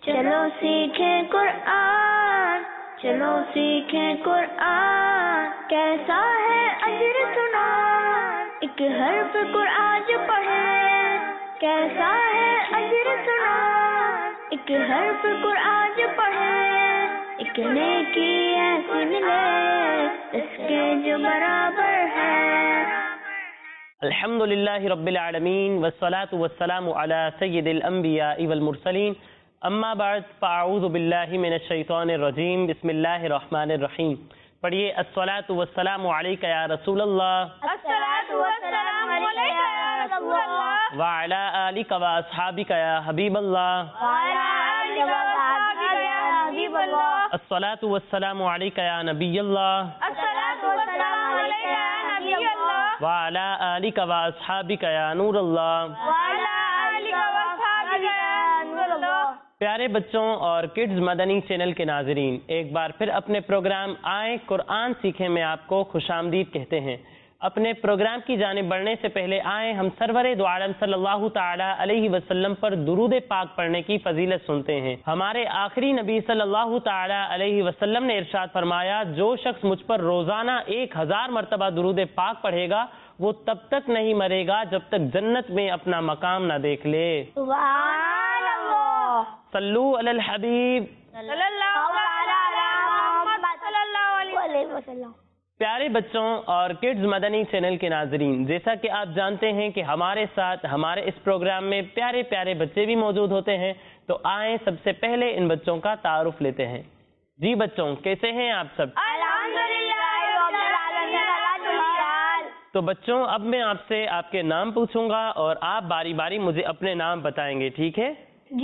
چلو سیکھیں قرآن، چلو سیکھیں قرآن، کیسا ہے اجر سنا، ایک حرف قرآن جو پڑھے، کیسا ہے اجر سنا، ایک حرف قرآن جو پڑھے، ایک نیکی ایسی ملے اس کے جو برابر ہے۔ الحمدللہ رب العالمین والصلاة والسلام علی سید الانبیاء والمرسلین، اما بعد فاعوذ باللہ من الشیطان الرجیم، بسم اللہ الرحمن الرحیم۔ پڑھیے الصلاة والسلام علیک یا رسول اللہ، الصلاۃ والسلام علیک یا رسول اللہ، وعلی آلک واصحابک یا حبیب اللہ، وعلی آلک واصحابک یا حبیب اللہ، الصلاة والسلام علیک یا نبی اللہ، الصلاۃ والسلام علیک یا نبی اللہ، وعلی آلک واصحابک یا نور اللہ۔ وعلی آلک واصحابک یا نور اللہ۔ پیارے بچوں اور کڈز مدنی چینل کے ناظرین، ایک بار پھر اپنے پروگرام آئیں قرآن سیکھیں میں آپ کو خوش آمدید کہتے ہیں۔ اپنے پروگرام کی جانب بڑھنے سے پہلے آئیں ہم سرور دو عالم صلی اللہ تعالی علیہ وسلم پر درود پاک پڑھنے کی فضیلت سنتے ہیں۔ ہمارے آخری نبی صلی اللہ تعالی علیہ وسلم نے ارشاد فرمایا، جو شخص مجھ پر روزانہ 1000 مرتبہ درود پاک پڑھے گا وہ تب تک نہیں مرے گا جب تک جنت میں اپنا مقام نہ دیکھ لے۔ سبحان اللہ، صلو علی الحبیب صلی اللہ علی محمد صلی اللہ علیہ وسلم۔ پیارے بچوں اور کڈز مدنی چینل کے ناظرین، جیسا کہ آپ جانتے ہیں کہ ہمارے ساتھ ہمارے اس پروگرام میں پیارے پیارے بچے بھی موجود ہوتے ہیں، تو آئیں سب سے پہلے ان بچوں کا تعارف لیتے ہیں۔ جی بچوں، کیسے ہیں آپ سب؟ الحمدللہ رب العالمین۔ تو بچوں اب میں آپ سے آپ کے نام پوچھوں گا اور آپ باری باری مجھے اپنے نام بتائیں گے، ٹھیک ہے؟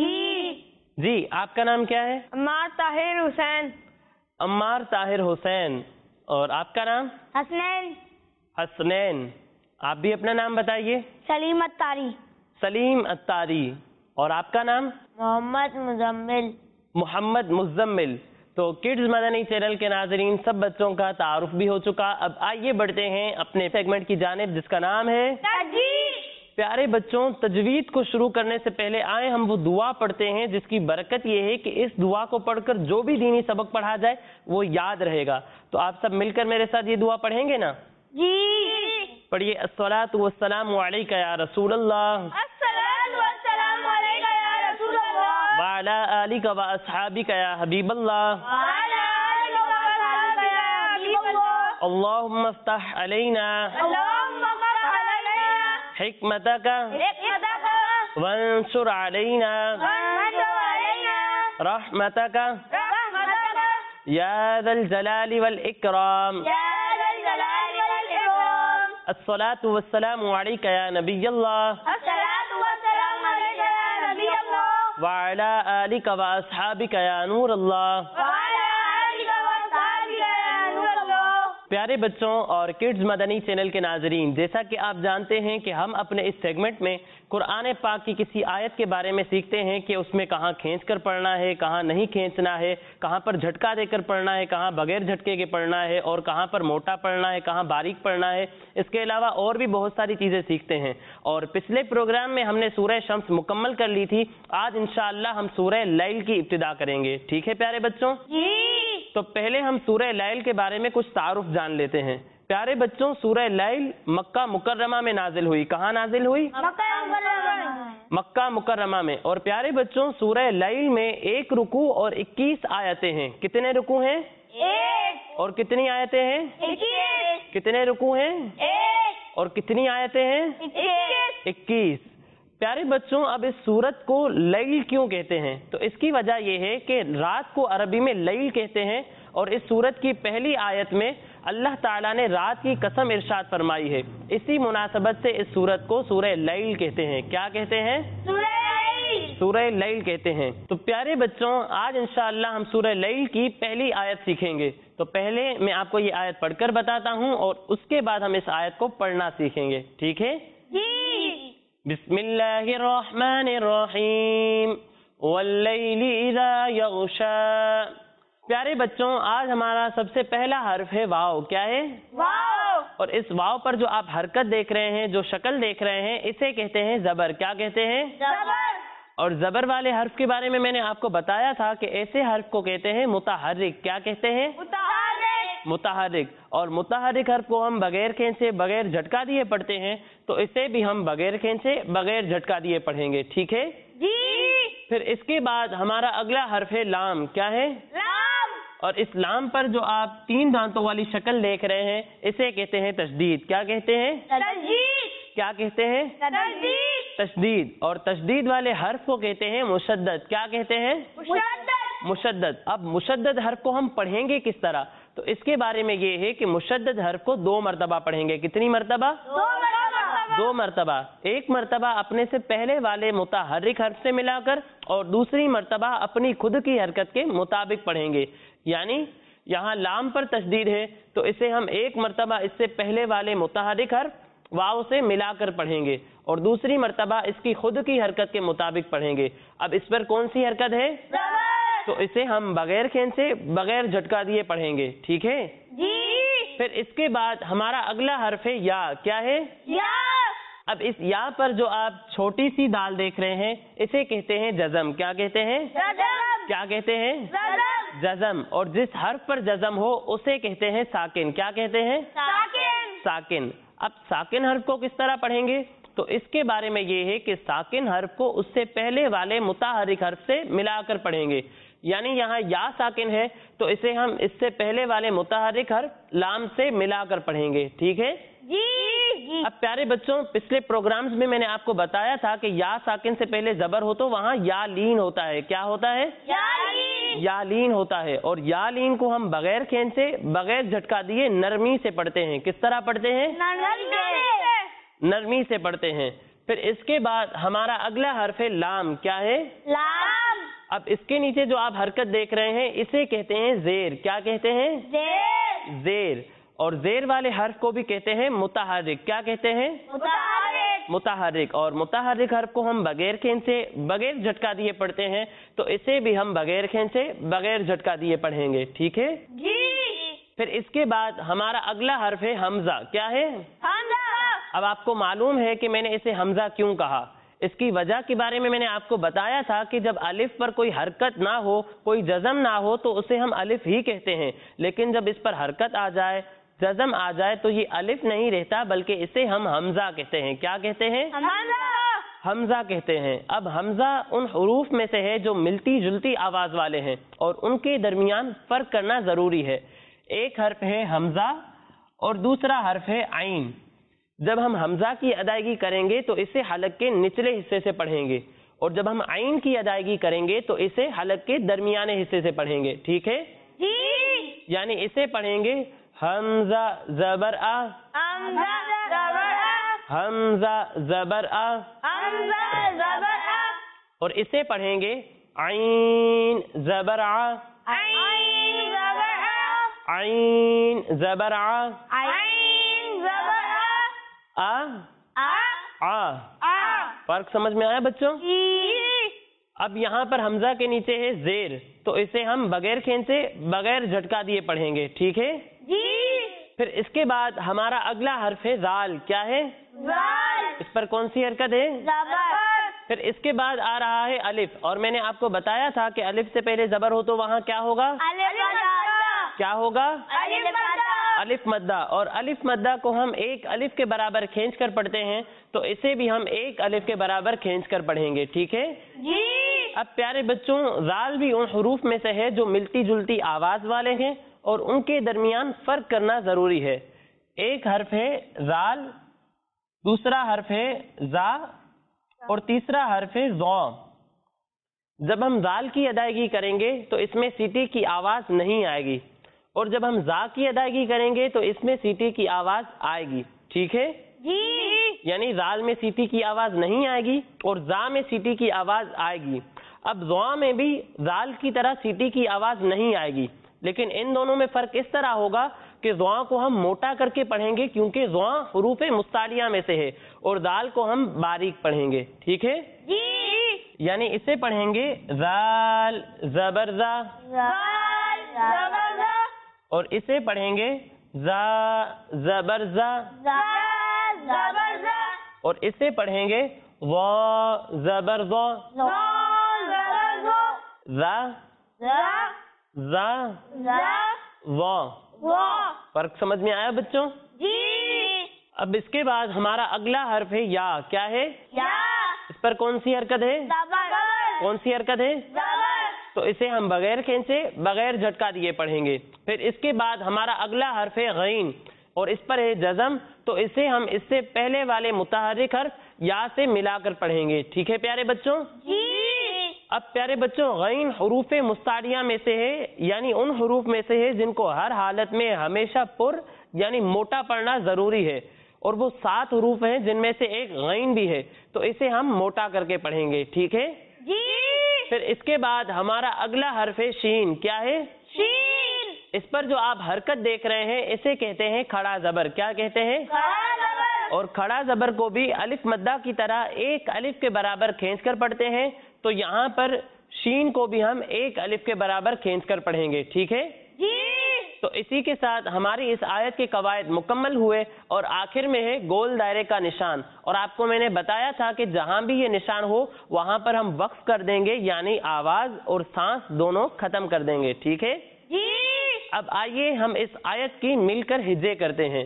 جی آپ کا نام کیا ہے؟ عمار طاہر حسین۔ عمار طاہر حسین۔ اور آپ کا نام؟ حسنین۔ حسنین۔ آپ بھی اپنا نام بتائیے۔ سلیم اتاری۔ سلیم اتاری۔ اور آپ کا نام؟ محمد مزمل۔ محمد مزمل۔ تو کڈز مدنی چینل کے ناظرین، سب بچوں کا تعارف بھی ہو چکا، اب آئیے بڑھتے ہیں اپنے سیگمنٹ کی جانب جس کا نام ہے تجوید۔ پیارے بچوں، تجوید کو شروع کرنے سے پہلے آئیں ہم وہ دعا پڑھتے ہیں جس کی برکت یہ ہے کہ اس دعا کو پڑھ کر جو بھی دینی سبق پڑھا جائے وہ یاد رہے گا۔ تو آپ سب مل کر میرے ساتھ یہ دعا پڑھیں گے نا؟ جی۔ پڑھیے الصلاۃ والسلام علیک یا رسول اللہ، الصلاۃ والسلام علیک یا رسول اللہ، وعلی آلک واصحابک یا حبیب اللہ، وعلی آلک واصحابک یا حبیب اللہ، اللہم افتح علینا اللہم افتح علینا حکمتک حکمتک وانشر علینا وانشر علینا رحمتک رحمتک یا ذا الجلال والاکرام۔ یا ذا الجلال والاکرام۔ الصلاۃ والسلام علیک یا نبی اللہ، الصلاۃ والسلام علیک یا نبی اللہ، وعلی آلک واصحابک یا نور اللہ۔ وعلی آلک واصحابک یا نور اللہ۔ پیارے بچوں اور کڈز مدنی چینل کے ناظرین، جیسا کہ آپ جانتے ہیں کہ ہم اپنے اس سیگمنٹ میں قرآن پاک کی کسی آیت کے بارے میں سیکھتے ہیں کہ اس میں کہاں کھینچ کر پڑھنا ہے، کہاں نہیں کھینچنا ہے، کہاں پر جھٹکا دے کر پڑھنا ہے، کہاں بغیر جھٹکے کے پڑھنا ہے، اور کہاں پر موٹا پڑھنا ہے، کہاں باریک پڑھنا ہے۔ اس کے علاوہ اور بھی بہت ساری چیزیں سیکھتے ہیں، اور پچھلے پروگرام میں ہم نے سورہ شمس مکمل کر لی تھی۔ آج انشاءاللہ ہم سورہ لیل کی ابتدا کریں گے، ٹھیک ہے پیارے بچوں؟ جی۔ تو پہلے ہم سورہ لیل کے بارے میں کچھ تعارف جان لیتے ہیں۔ پیارے بچوں، سورہ لیل مکہ مکرمہ میں نازل ہوئی۔ کہاں نازل ہوئی؟ مکہ مکرمہ میں۔ اور پیارے بچوں، سورہ لیل میں 1 رکوع اور 21 آیتیں ہیں۔ کتنے رکوع ہیں؟ 1۔ اور کتنی آیتیں ہیں؟ 21۔ کتنے رکوع ہیں؟ 1۔ اور کتنی آیتیں ہیں؟ 21۔ پیارے بچوں، اب اس سورت کو لیل کیوں کہتے ہیں؟ تو اس کی وجہ یہ ہے کہ رات کو عربی میں لیل کہتے ہیں، اور اس سورت کی پہلی آیت میں اللہ تعالیٰ نے رات کی قسم ارشاد فرمائی ہے۔ اسی مناسبت سے اس سورت کو سورہ لیل کہتے ہیں۔ کیا کہتے ہیں؟ سورہ لیل کہتے ہیں۔ تو پیارے بچوں، آج انشاءاللہ ہم سورہ لیل کی پہلی آیت سیکھیں گے۔ تو پہلے میں آپ کو یہ آیت پڑھ کر بتاتا ہوں اور اس کے بعد ہم اس آیت کو پڑھنا سیکھیں گے، ٹھیک ہے؟ بسم اللہ الرحمن الرحیم واللیل اذا یغشا۔ پیارے بچوں، آج ہمارا سب سے پہلا حرف ہے واو۔ کیا ہے؟ واو۔ اور اس واو پر جو آپ حرکت دیکھ رہے ہیں، جو شکل دیکھ رہے ہیں، اسے کہتے ہیں زبر۔ کیا کہتے ہیں؟ زبر۔ اور زبر والے حرف کے بارے میں میں نے آپ کو بتایا تھا کہ ایسے حرف کو کہتے ہیں متحرک. کیا کہتے ہیں؟ متحرک. اور متحرک حرف کو ہم بغیر کھینچے بغیر جھٹکا دیے پڑھتے ہیں، تو اسے بھی ہم بغیر کھینچے بغیر جھٹکا دیے پڑھیں گے. ٹھیک ہے جی. پھر اس کے بعد ہمارا اگلا حرف ہے لام. کیا ہے؟ لام. اور اس لام پر جو آپ 3 دانتوں والی شکل دیکھ رہے ہیں اسے کہتے ہیں تشدید. کیا کہتے ہیں؟ تشدید. کیا کہتے ہیں؟ تشدید. تشدید. اور تشدید والے حرف کو کہتے ہیں مشدد. کیا کہتے ہیں؟ مشدد. مشدد. اب مشدد حرف کو ہم پڑھیں گے کس طرح؟ تو اس کے بارے میں یہ ہے کہ مشدد حرف کو 2 مرتبہ پڑھیں گے. کتنی مرتبہ؟ 2 مرتبہ. 2 مرتبہ. ایک مرتبہ اپنے سے پہلے والے متحرک حرف سے ملا کر اور دوسری مرتبہ اپنی خود کی حرکت کے مطابق پڑھیں گے. یعنی یہاں لام پر تشدید ہے تو اسے ہم ایک مرتبہ اس سے پہلے والے متحرک حرف واو سے ملا کر پڑھیں گے اور دوسری مرتبہ اس کی خود کی حرکت کے مطابق پڑھیں گے. اب اس پر کون سی حرکت ہے؟ تو اسے ہم بغیر کھینچے بغیر جھٹکا دیے پڑھیں گے. ٹھیک ہے جی. پھر اس کے بعد ہمارا اگلا حرف ہے یا. کیا ہے؟ یا. اب اس یا پر جو آپ چھوٹی سی دال دیکھ رہے ہیں اسے کہتے ہیں جزم. کیا کہتے ہیں؟ جزم. کیا کہتے ہیں؟ جزم. جزم. اور جس حرف پر جزم ہو اسے کہتے ہیں ساکن. کیا کہتے ہیں؟ ساکن. ساکن. اب ساکن حرف کو کس طرح پڑھیں گے؟ تو اس کے بارے میں یہ ہے کہ ساکن حرف کو اس سے پہلے والے متحرک حرف سے ملا کر پڑھیں گے. یعنی یہاں یا ساکن ہے تو اسے ہم اس سے پہلے والے متحرک حرف لام سے ملا کر پڑھیں گے. ٹھیک ہے جی. جی. اب پیارے بچوں پچھلے پروگرامز میں نے آپ کو بتایا تھا کہ یا ساکن سے پہلے زبر ہو تو وہاں یا لین ہوتا ہے. کیا ہوتا ہے؟ یا لین ہوتا ہے. اور یا لین کو ہم بغیر کھینچے بغیر جھٹکا دیے نرمی سے پڑھتے ہیں. کس طرح پڑھتے ہیں؟ نرمی سے پڑھتے ہیں. پھر اس کے بعد ہمارا اگلا حرف ہے لام. کیا ہے؟ لام. اب اس کے نیچے جو آپ حرکت دیکھ رہے ہیں اسے کہتے ہیں زیر. کیا کہتے ہیں؟ زیر. زیر. اور زیر والے حرف کو بھی کہتے ہیں متحرک. کیا کہتے ہیں؟ متحرک. متحرک. اور متحرک حرف کو ہم بغیر کھینچے بغیر جھٹکا دیے پڑھتے ہیں تو اسے بھی ہم بغیر کھینچے بغیر جھٹکا دیے پڑھیں گے. ٹھیک ہے جی. پھر اس کے بعد ہمارا اگلا حرف ہے حمزہ. کیا ہے؟ حمزہ. اب آپ کو معلوم ہے کہ میں نے اسے حمزہ کیوں کہا. اس کی وجہ کے بارے میں نے آپ کو بتایا تھا کہ جب الف پر کوئی حرکت نہ ہو کوئی جزم نہ ہو تو اسے ہم الف ہی کہتے ہیں، لیکن جب اس پر حرکت آ جائے جزم آ جائے تو یہ الف نہیں رہتا بلکہ اسے ہم حمزہ کہتے ہیں. کیا کہتے ہیں؟ حمزہ کہتے ہیں. اب حمزہ ان حروف میں سے ہے جو ملتی جلتی آواز والے ہیں اور ان کے درمیان فرق کرنا ضروری ہے. ایک حرف ہے حمزہ اور دوسرا حرف ہے عین. جب ہم حمزہ کی ادائیگی کریں گے تو اسے حلق کے نچلے حصے سے پڑھیں گے اور جب ہم عین کی ادائیگی کریں گے تو اسے حلق کے درمیانے حصے سے پڑھیں گے. ٹھیک ہے جی. یعنی اسے پڑھیں گے حمزہ زبر آ. حمزہ زبر آ. حمزہ زبر آ. حمزہ زبر آ. اور اسے پڑھیں گے عین زبر آ. عین زبر آ. عین زبر آ. عین زبر آ. آ. فرق سمجھ میں آیا بچوں؟ اب یہاں پر حمزہ کے نیچے ہے زیر تو اسے ہم بغیر کھینچے بغیر جھٹکا دیے پڑھیں گے. ٹھیک ہے جی. پھر اس کے بعد ہمارا اگلا حرف ہے زال. کیا ہے؟ زال. اس پر کون سی حرکت ہے؟ زبر. پھر اس کے بعد آ رہا ہے الف اور میں نے آپ کو بتایا تھا کہ الف سے پہلے زبر ہو تو وہاں کیا ہوگا؟ الف مدہ. کیا ہوگا؟ الف مدہ. الف مدہ. اور الف مدہ کو ہم ایک الف کے برابر کھینچ کر پڑھتے ہیں تو اسے بھی ہم ایک الف کے برابر کھینچ کر پڑھیں گے. ٹھیک ہے جی. اب پیارے بچوں زال بھی ان حروف میں سے ہے جو ملتی جلتی آواز والے ہیں اور ان کے درمیان فرق کرنا ضروری ہے. ایک حرف ہے زال، دوسرا حرف ہے زا اور تیسرا حرف ہے ضا. جب ہم زال کی ادائیگی کریں گے تو اس میں سیٹی کی آواز نہیں آئے گی اور جب ہم زا کی ادائیگی کریں گے تو اس میں سیٹی کی آواز آئے گی. ٹھیک ہے جی. یعنی زال میں سیٹی کی آواز نہیں آئے گی اور زا میں سیٹی کی آواز آئے گی. اب ضا میں بھی زال کی طرح سیٹی کی آواز نہیں آئے گی لیکن ان دونوں میں فرق اس طرح ہوگا کہ ضا کو ہم موٹا کر کے پڑھیں گے کیونکہ ضا حروف مستعلیہ میں سے ہے اور دال کو ہم باریک پڑھیں گے. ٹھیک ہے جی. یعنی اسے پڑھیں گے زال زبر زا. زال زبر زا. اور اسے پڑھیں گے زا زبر زا. زال زبر زا. اور اسے پڑھیں گے ضا زبر ضا، ضا زبر ضا، ذا ذا ذا ذا وا۔ وا۔ فرق سمجھ میں آیا بچوں؟ جی۔ اب اس کے بعد ہمارا اگلا حرف ہے یا۔ کیا ہے؟ یا۔ اس پر کون سی حرکت ہے؟ زبر۔ کون سی حرکت ہے؟ زبر۔ تو اسے ہم بغیر کھینچے بغیر جھٹکا دیے پڑھیں گے۔ پھر اس کے بعد ہمارا اگلا حرف ہے غین اور اس پر ہے جزم، تو اسے ہم اس سے پہلے والے متحرک حرف یا سے ملا کر پڑھیں گے۔ ٹھیک ہے پیارے بچوں؟ جی۔ اب پیارے بچوں غین حروف مستعلیہ میں سے ہے، یعنی ان حروف میں سے ہے جن کو ہر حالت میں ہمیشہ پر یعنی موٹا پڑھنا ضروری ہے، اور وہ 7 حروف ہیں جن میں سے ایک غین بھی ہے، تو اسے ہم موٹا کر کے پڑھیں گے۔ ٹھیک ہے؟ جی۔ پھر اس کے بعد ہمارا اگلا حرف ہے شین۔ کیا ہے؟ شین۔ اس پر جو آپ حرکت دیکھ رہے ہیں اسے کہتے ہیں کھڑا زبر۔ کیا کہتے ہیں؟ کھڑا زبر۔ اور کھڑا زبر کو بھی الف مدہ کی طرح ایک الف کے برابر کھینچ کر پڑھتے ہیں، تو یہاں پر شین کو بھی ہم ایک الف کے برابر کھینچ کر پڑھیں گے۔ ٹھیک ہے؟ جی۔ تو اسی کے ساتھ ہماری اس آیت کے قواعد مکمل ہوئے، اور آخر میں ہے گول دائرے کا نشان، اور آپ کو میں نے بتایا تھا کہ جہاں بھی یہ نشان ہو وہاں پر ہم وقف کر دیں گے، یعنی آواز اور سانس دونوں ختم کر دیں گے۔ ٹھیک ہے؟ جی۔ اب آئیے ہم اس آیت کی مل کر ہجے کرتے ہیں۔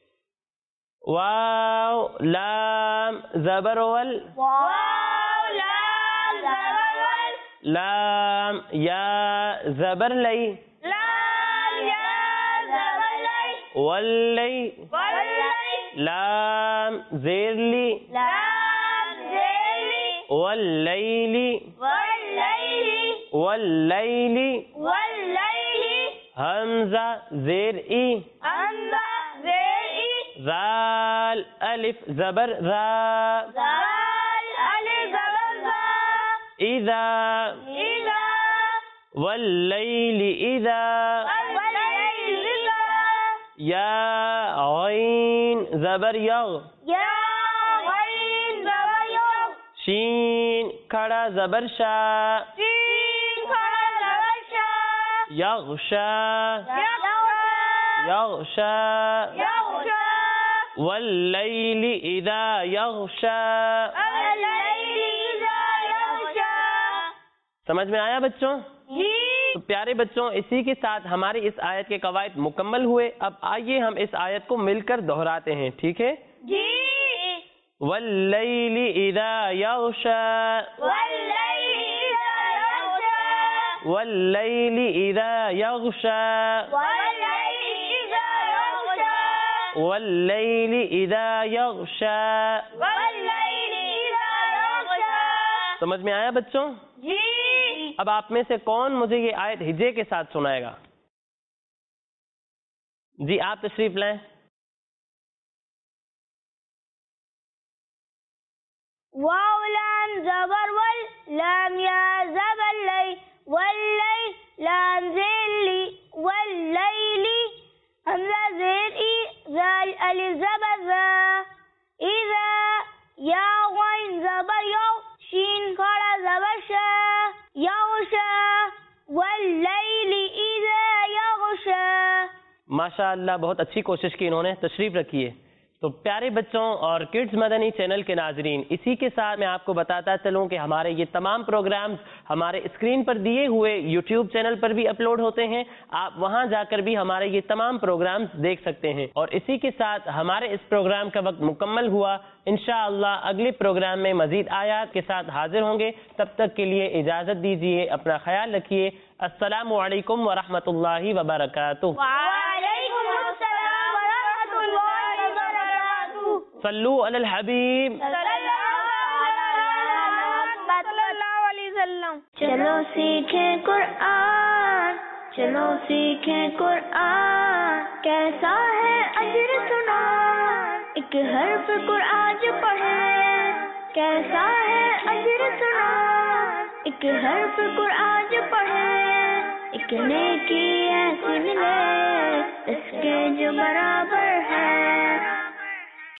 واو لام زبر ول، واو لام زبر ول، لام یا زبر لئی، لام یا زبر لئی، ولی، ولی، لام زیر لی، لام زیر لی، واللیلی، واللیلی، واللیلی، واللیلی، حمزہ زیر ای، حمزہ زیر ای، ذال الف زبر ذا، ذال الف زبر ذا، اذا، اذا، واللیل اذا، واللیل اذا، یا غین زبر یغ، یا غین زبر یغ، شین کھڑا زبر شا، شین کھڑا زبر شا، یغشا، یغشا، یغشا، یغشا، واللیل اذا یغشا۔ واللیل اذا یغشا۔ سمجھ میں آیا بچوں؟ جی۔ تو پیارے بچوں اسی کے ساتھ ہماری اس آیت کے قواعد مکمل ہوئے۔ اب آئیے ہم اس آیت کو مل کر دہراتے ہیں۔ ٹھیک ہے؟ جی۔ واللیل اذا یغشا، واللیل اذا یغشا، واللیل اذا یغشا، واللیل اذا یغشا، واللیل اذا یغشا۔ واللیل اذا یغشا۔ سمجھ میں آیا بچوں؟ جی۔ اب آپ میں سے کون مجھے یہ آیت ہجے کے ساتھ سنائے گا؟ جی آپ تشریف لائیں۔ واو لام زبر ول، لام یا زبر لی، واللی، لام زیر لی، واللیلی، حمزہ زیر ای، ذال الف زبر ذا، اذا، یا غین زبر یو، شین کھڑا زبر شا، یغشا، واللیل اذا یغشا۔ ماشاء اللہ بہت اچھی کوشش کی انہوں نے۔ تشریف رکھیے۔ تو پیارے بچوں اور کڈز مدنی چینل کے ناظرین، اسی کے ساتھ میں آپ کو بتاتا چلوں کہ ہمارے یہ تمام پروگرامز ہمارے اسکرین پر دیے ہوئے یوٹیوب چینل پر بھی اپلوڈ ہوتے ہیں، آپ وہاں جا کر بھی ہمارے یہ تمام پروگرامز دیکھ سکتے ہیں۔ اور اسی کے ساتھ ہمارے اس پروگرام کا وقت مکمل ہوا، انشاءاللہ اگلے پروگرام میں مزید آیات کے ساتھ حاضر ہوں گے۔ تب تک کے لیے اجازت دیجیے، اپنا خیال رکھیے۔ السلام علیکم ورحمۃ اللہ وبرکاتہ۔ وعلیکم السلام ورحمۃ اللہ وبرکاتہ۔ صلو علی الحبیب۔ چلو سیکھیں قرآن، چلو سیکھیں قرآن، کیسا ہے اجر سنا، ایک حرف قرآن جو پڑھے، کیسا ہے اجر سنا، ایک حرف قرآن جو پڑھے، ایک نیکی ایسی ملے اس کے جو برابر ہے۔